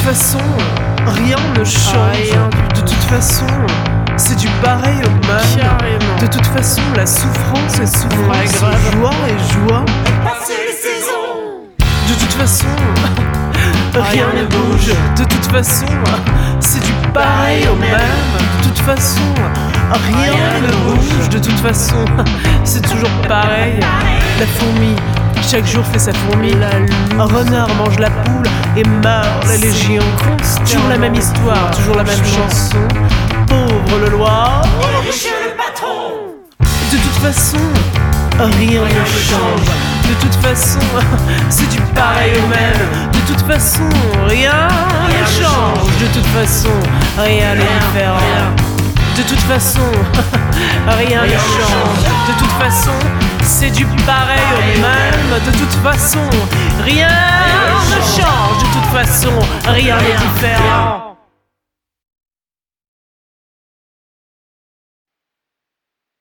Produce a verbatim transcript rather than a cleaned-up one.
façon, rien ne change. De toute façon, c'est du pareil au même. Carrément. De toute façon, la souffrance est souffrance, Ouais, grave. joie est joie. Passer les saisons. De toute façon, rien ne bouge. De toute façon, c'est du pareil au même. De toute façon, rien ne bouge. De toute façon, c'est toujours pareil. La fourmi, chaque jour fait sa fourmi. Un renard mange la poule et meurt la légion. Toujours la même histoire, toujours la même chanson. Pauvre le Loir. Et riche le patron. De toute façon, rien ne change. De toute façon, c'est du pareil au même. De toute façon, rien ne change. De toute façon, rien n'est différent. De toute façon, rien ne change. De toute façon, c'est du pareil au même. De toute façon, rien ne change. De toute façon, rien n'est différent.